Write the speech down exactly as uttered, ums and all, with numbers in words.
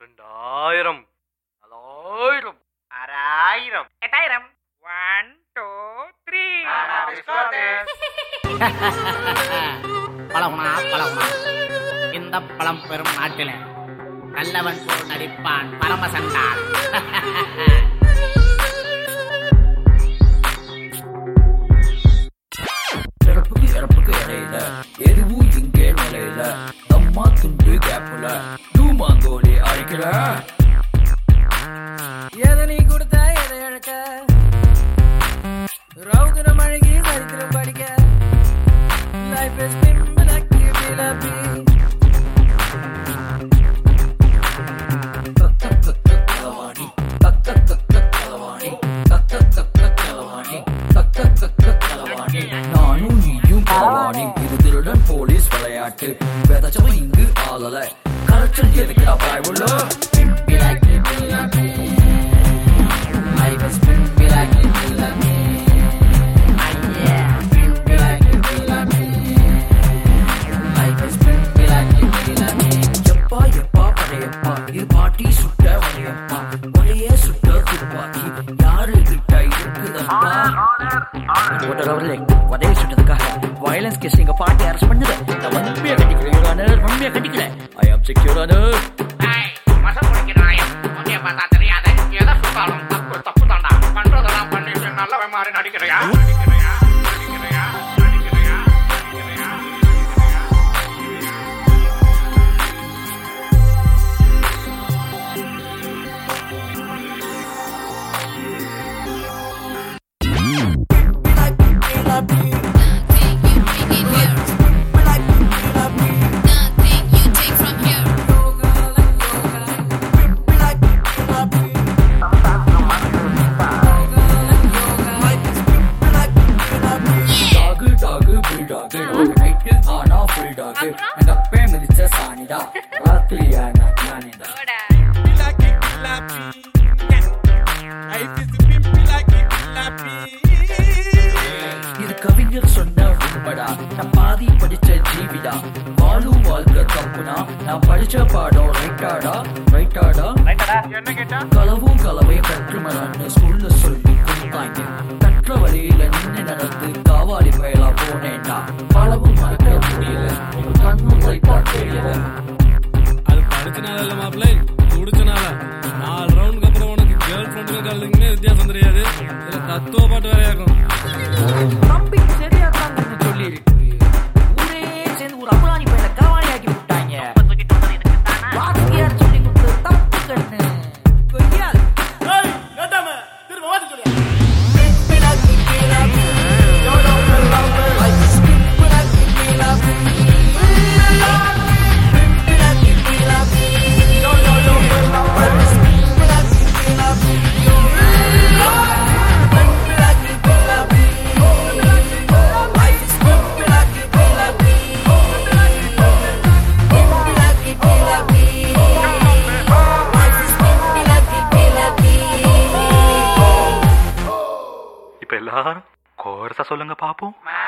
ரெண்டாயிரம், நாலாயிரம், ஆறாயிரம், எட்டாயிரம். One two three. பழகுனா பழகுனா இந்த பழம் பெறும் நாட்டில நல்லவன் போல் நடிப்பான் பரமசண்டான். இறப்புக்கு இறப்புக்கு இடையில எதுவும் இங்கே நிலையில அம்மா துண்டு கேப்புல தூமாங்கோலி அழைக்கிற எதை நீ கொடுத்த எதை இழக்க ரவுதனம் அழகி சரித்திரம் படிக்க லைஃப் இஸ் சிம்பிள் ஆக்டிவிட்டி கலவாணி கக்க கக்க கலவாணி கக்க கக்க கலவாணி கக்க கக்க கலவாணி நானும் நீயும் கலவாணி இது திருடன் போலீஸ் விளையாட்டு விதைச்சவன் இங்கு ஆளல கரைச்சல் எதுக்குடா பாய்வுள்ள பாட்டி சுட்ட வரையப்பா ஒரே சுட்ட துப்பாக்கி யாரு கிட்ட இருக்குதப்பா ஒரே சுட்டதுக்காக வயலன்ஸ் கேஸ் எங்க பாட்டி அரெஸ்ட் பண்ணுது. நான் உண்மையா கட்டிக்கிறேன், உண்மையா கட்டிக்கிறேன். ஐ ஆம் செக்யூர் ஆனர். மசம் முடிக்கிறாயம் உன்னைய பார்த்தா தெரியாது. எதை சுத்தாலும் தப்பு தப்பு தாண்டா. பண்றதெல்லாம் பண்ணிட்டு நல்லவன் மாதிரி நடிக்கிறையா நடிக்கிறையா நடிக்கிறையா நடிக்கிறையா நடிக்கிறையா. இது கவிஞர் சொன்ன உண்மைடா, நான் பாதி படிச்ச ஜீவிடா. வாழும் வாழ்க்கை தப்புனா நான் படிச்ச பாடம் ரைட்டாடா ரைட்டாடா. களவும் கலவை கற்றுமரான்னு ஸ்கூல்ல சொல்லி கொடுத்தாங்க. கற்ற வழியில நின்று நடந்து காவாலி பயலா போனேன்டா. களவும் மறக்க முடியல, கண்ணும் ரைட்டா தெரியல. அது படிச்சனால இல்ல மாப்பிள்ளை, குடிச்சனால. நாலு ரவுண்டுக்கு அப்புறம் உனக்கு கேர்ள் ஃப்ரெண்டுக்கு கலந்துக்குமே வித்தியாசம் தெரியாது. இதுல தத்துவ பாட்டு வேறையாக்கும். தம்பிக்கு சரியா தான் சொல்லி இருக்கு. ஊரே சேர்ந்து ஒரு அபராணி பையில காவாலி ஆக்கி விட்டாங்க. வாத்தியார் சொல்லி கொடுத்து தப்பு கண்ணு கொய்யால். இப்ப எல்லாரும் கோரஸா சொல்லுங்க பாப்போம்.